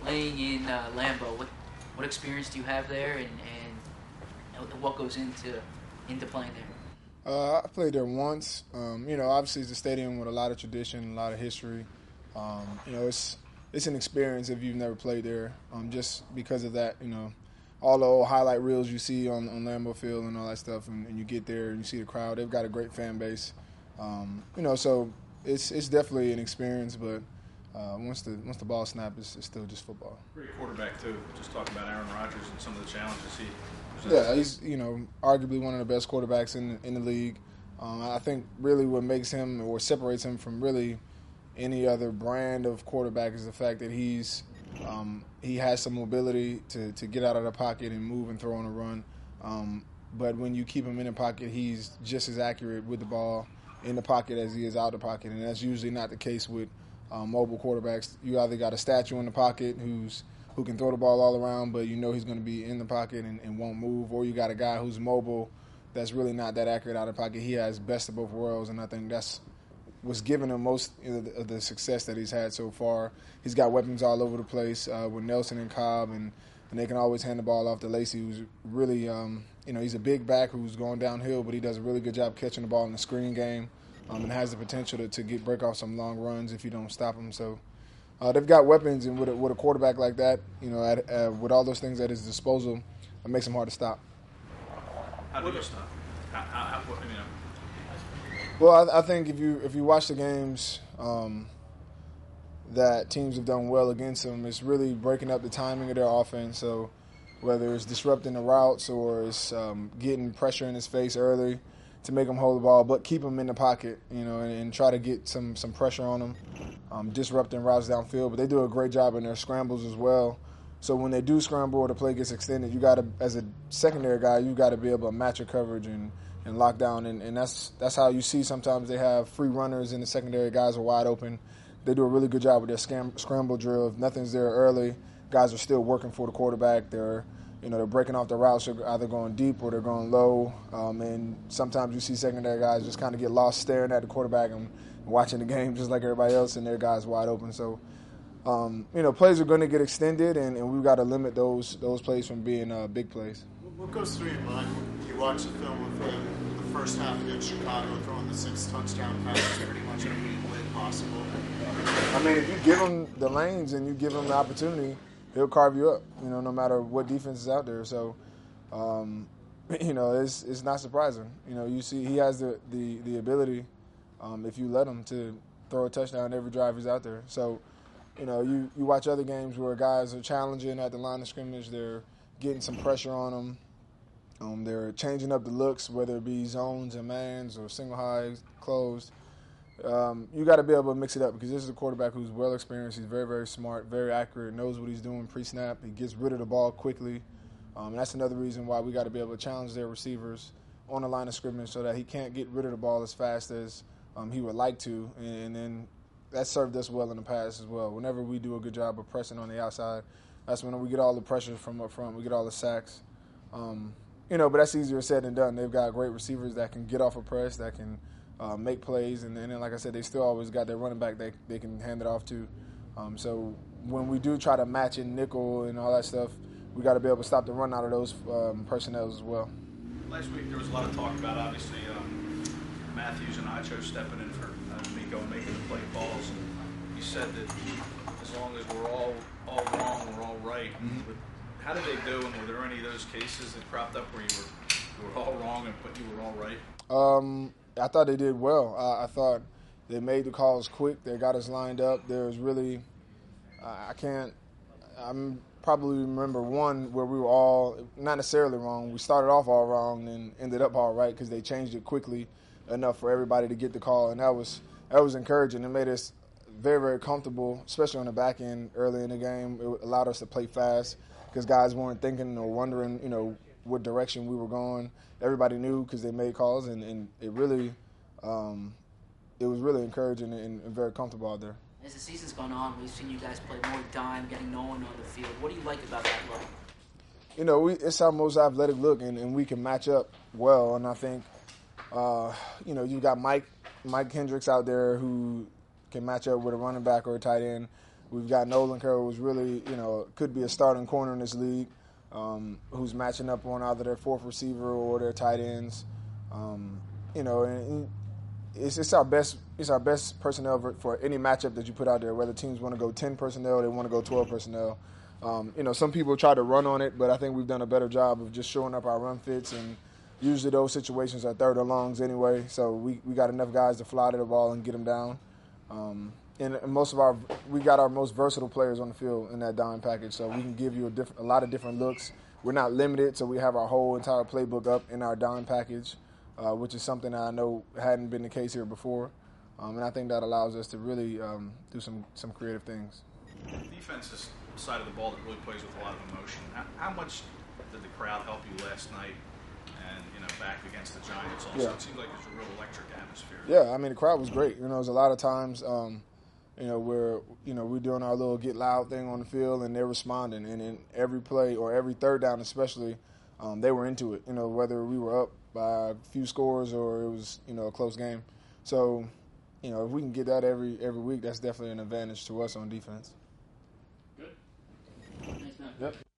playing in Lambeau. What experience do you have there, and what goes into playing there? I played there once. Obviously it's a stadium with a lot of tradition, a lot of history. It's an experience if you've never played there. Just because of that, all the old highlight reels you see on Lambeau Field and all that stuff, and you get there and you see the crowd. They've got a great fan base. So it's definitely an experience, but once the ball snaps, it's still just football. Great quarterback too. Just talking about Aaron Rodgers and some of the challenges he presents. Yeah, he's arguably one of the best quarterbacks in the league. I think really what makes him or separates him from really any other brand of quarterback is the fact that he has some mobility to get out of the pocket and move and throw on a run. But when you keep him in the pocket, he's just as accurate with the ball in the pocket as he is out of the pocket, and that's usually not the case with mobile quarterbacks. You either got a statue in the pocket who can throw the ball all around, but he's going to be in the pocket and won't move, or you got a guy who's mobile that's really not that accurate out of the pocket. He has best of both worlds, and I think that's what's given him most of the success that he's had so far. He's got weapons all over the place with Nelson and Cobb, and they can always hand the ball off to Lacy, who's really, he's a big back who's going downhill, but he does a really good job catching the ball in the screen game and has the potential to break off some long runs if you don't stop him. So they've got weapons, and with a quarterback like that, with all those things at his disposal, it makes him hard to stop. How do you stop? Well, I think if you watch the games that teams have done well against them, it's really breaking up the timing of their offense. So whether it's disrupting the routes or it's getting pressure in his face early to make him hold the ball, but keep him in the pocket, and try to get some pressure on him, disrupting routes downfield. But they do a great job in their scrambles as well. So when they do scramble or the play gets extended, you got to, as a secondary guy, you got to be able to match your coverage and lock down. And that's how you see sometimes they have free runners and the secondary guys are wide open. They do a really good job with their scramble drill. If nothing's there early, guys are still working for the quarterback. They're breaking off the routes. They're either going deep or they're going low. And sometimes you see secondary guys just kind of get lost staring at the quarterback and watching the game just like everybody else, and their guys wide open. So, plays are going to get extended, and we've got to limit those plays from being big plays. What goes through your mind when you watch the film of him the first half against Chicago throwing the 6 touchdown passes pretty much every way possible? I mean, if you give him the lanes and you give him the opportunity, he'll carve you up, no matter what defense is out there. So, it's not surprising. You see he has the ability, if you let him, to throw a touchdown every drive he's out there. So, you watch other games where guys are challenging at the line of scrimmage. They're getting some pressure on them. They're changing up the looks, whether it be zones and mans or single highs, closed. You got to be able to mix it up because this is a quarterback who's well experienced. He's very, very smart, very accurate, knows what he's doing pre-snap. He gets rid of the ball quickly. And that's another reason why we got to be able to challenge their receivers on the line of scrimmage so that he can't get rid of the ball as fast as he would like to. And then that served us well in the past as well. Whenever we do a good job of pressing on the outside, that's when we get all the pressure from up front. We get all the sacks. But that's easier said than done. They've got great receivers that can get off a press, that can make plays. And then, like I said, they still always got their running back they can hand it off to. So when we do try to match in nickel and all that stuff, we got to be able to stop the run out of those personnel as well. Last week there was a lot of talk about, obviously, Matthews and Acho stepping in for Miko and making the play calls. And you said that as long as we're all wrong, we're all right. Mm-hmm. But how did they do, and were there any of those cases that cropped up where you were all wrong but you were all right? I thought they did well. I thought they made the calls quick. They got us lined up. There was really, I probably remember one where we were all not necessarily wrong. We started off all wrong and ended up all right because they changed it quickly enough for everybody to get the call, and that was encouraging. It made us very, very comfortable, especially on the back end early in the game. It allowed us to play fast because guys weren't thinking or wondering, what direction we were going. Everybody knew because they made calls, and it really, it was really encouraging and very comfortable out there. As the season's gone on, we've seen you guys play more dime, getting no one on the field. What do you like about that look? It's our most athletic look, and we can match up well. And I think, you got Mike Hendricks out there who can match up with a running back or a tight end. We've got Nolan Carroll, who's really, could be a starting corner in this league, who's matching up on either their fourth receiver or their tight ends. And it's our best personnel for any matchup that you put out there. Whether teams want to go 10 personnel, they want to go 12 personnel. Some people try to run on it, but I think we've done a better job of just showing up our run fits, and usually those situations are third or longs anyway. So we got enough guys to fly to the ball and get them down. And we got our most versatile players on the field in that dime package, so we can give you a lot of different looks. We're not limited, so we have our whole entire playbook up in our dime package, which is something that I know hadn't been the case here before. And I think that allows us to really do some creative things. Defense's side of the ball that really plays with a lot of emotion. How much did the crowd help you last night and, back against the Giants also? Yeah. It seemed like it was a real electric atmosphere. Yeah, I mean, the crowd was great. There's a lot of times where we're doing our little get loud thing on the field and they're responding, and in every play or every third down especially, they were into it, whether we were up by a few scores or it was a close game. So if we can get that every week, that's definitely an advantage to us on defense. Good. Thanks, man. Yep.